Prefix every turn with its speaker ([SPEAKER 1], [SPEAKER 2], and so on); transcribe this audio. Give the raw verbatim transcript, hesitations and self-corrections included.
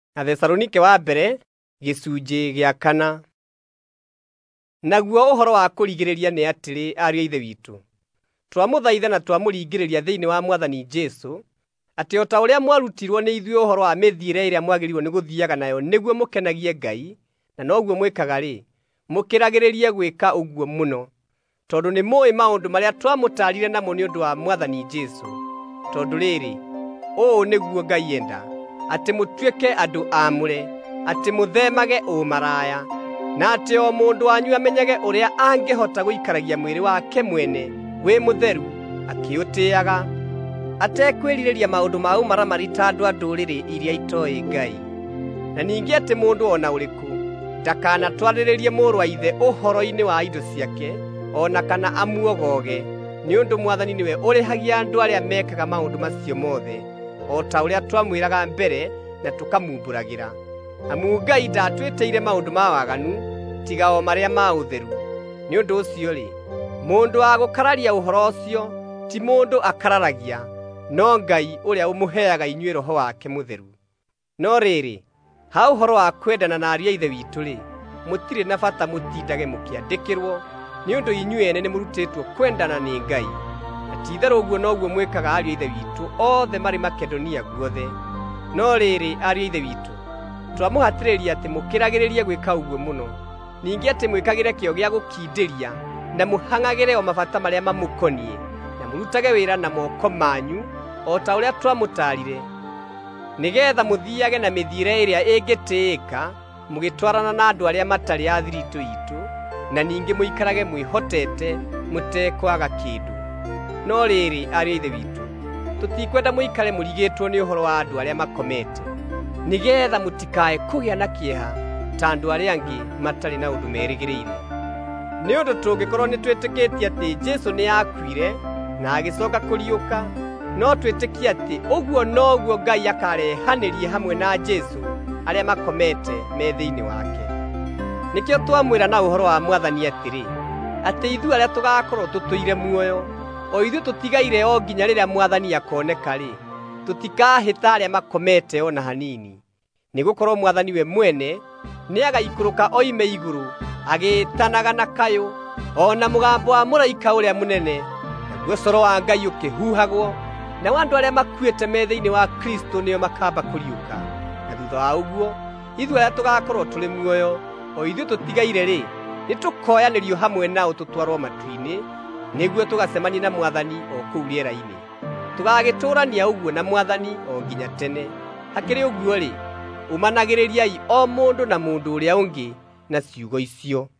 [SPEAKER 1] Athesalonike wa mbere gicunji gĩa kana. Naguo ũhoro wa kũrigĩrĩria nĩ atĩrĩ, ariũ a Ithe witũ, twamũthaitha na twamũringĩrĩria thĩinĩ wa Mwathani Jesũ, atĩ o ta ũrĩa mwarutirwo nĩ ithuĩ ũhoro wa mĩthiĩre ĩrĩa mwagĩrĩirwo nĩ gũthiaga nayo nĩguo mũkenagie Ngai, na noguo mwĩkaga-rĩ, mũkĩragĩrĩrie gwĩka ũguo mũno, tondũ nĩ mũũĩ maũndũ marĩa twamũtaarire namo nĩ ũndũ wa Mwathani Jesũ. Tondũ rĩrĩ, ũũ nĩguo Ngai enda, atĩ mũtuĩke andũ aamũre, atĩ mũtheemage ũmaraya, na atĩ o mũndũ wanyu amenyage ũrĩa angĩhota gũikaragia mwĩrĩ wake mwene wĩ mũtheru, akĩũtĩĩaga, atekwĩrirĩria maũndũ ma ũmaramari ta andũ a ndũrĩrĩ iria itooĩ Ngai. Na ningĩ atĩ mũndũ o na ũrĩkũ ndakanatwarĩrĩrie mũrũ wa ithe ũhoro-inĩ wa indo ciake, o na kana amuogoge, nĩ ũndũ Mwathani nĩwe ũrĩhagia andũ arĩa mekaga maũndũ macio mothe, o ta ũrĩa twamwĩraga mbere na tũkamumbũragĩra. Amu Ngai ndatwĩtĩire maũndũ ma waganu, tiga o marĩa ma ũtheru. Nĩ ũndũ ũcio-rĩ, mũndũ wa gũkararia ũhoro ũcio ti mũndũ akararagia, no Ngai ũrĩa ũmũheaga inyuĩ Roho wake Mũtheru. No rĩrĩ, ha ũhoro wa kwendana na ariũ a Ithe witũ-rĩ, mũtirĩ na bata mũtindage mũkĩandĩkĩrwo, nĩ ũndũ inyuĩ ene nĩ mũrutĩtwo kwendana nĩ Ngai. Na ti-itherũ ũguo noguo mwĩkaga ariũ a Ithe witũ othe marĩ Makedonia guothe. No rĩrĩ, ariũ a Ithe witũ, twamũhatĩrĩria atĩ mũkĩragĩrĩrie gwĩka ũguo mũno, ningĩ atĩ mwĩkagĩre kĩyo gĩa gũkindĩria, na mũhang'agĩre o mabata marĩa mamũkoniĩ, na mũrutage wĩra na moko manyu, o ta ũrĩa twamũtaarire, nĩgeetha mũthiage na mĩthiĩre ĩrĩa ĩngĩtĩĩka, mũgĩtwarana na andũ arĩa matarĩ a thiritũ iitũ, na ningĩ mũikarage mwĩhotete, mũtekwaga kĩndũ. No rĩrĩ, ariũ a Ithe witũ, tũtikwenda mũikare mũrigĩtwo nĩ ũhoro wa andũ arĩa makomete, nĩgeetha mũtikae kũgĩa na kĩeha ta andũ arĩa angĩ matarĩ na ũndũ merĩgĩrĩire. Nĩ ũndũ tũngĩkorwo nĩ twĩtĩkĩtie atĩ Jesũ nĩ aakuire na agĩcooka kũriũka, no twĩtĩkie atĩ ũguo noguo Ngai akarehanĩria hamwe na Jesũ arĩa makomete me thĩinĩ wake. Nĩkĩo twamwĩra na ũhoro wa Mwathani atĩrĩ, atĩ ithuĩ arĩa tũgaakorwo tũtũire muoyo, o ithuĩ tũtigaire o nginya rĩrĩa Mwathani akoneka-rĩ, tũtikahĩta arĩa makomete o na hanini. Nĩgũkorwo Mwathani we mwene nĩagaikũrũka oime igũrũ, agĩĩtanaga na kayũ, o na mũgambo wa mũraika ũrĩa mũnene, naguo coro wa Ngai ũkĩhuhagwo, nao andũ arĩa makuĩte me thĩinĩ wa Kristũ nĩo makaamba kũriũka. Na thutha wa ũguo, ithuĩ arĩa tũgaakorwo tũrĩ muoyo, o ithuĩ tũtigaire-rĩ, nĩtũkoyanĩrio hamwe nao tũtwarwo matu-inĩ, nĩguo tũgacemanie na Mwathani o kũu rĩera-inĩ. Tũgagĩtũũrania ũguo na Mwathani o nginya tene. Hakĩrĩ ũguo-rĩ, umanagĩrĩriai o mũndũ na mũndũ ũrĩa ũngĩ na ciugo icio.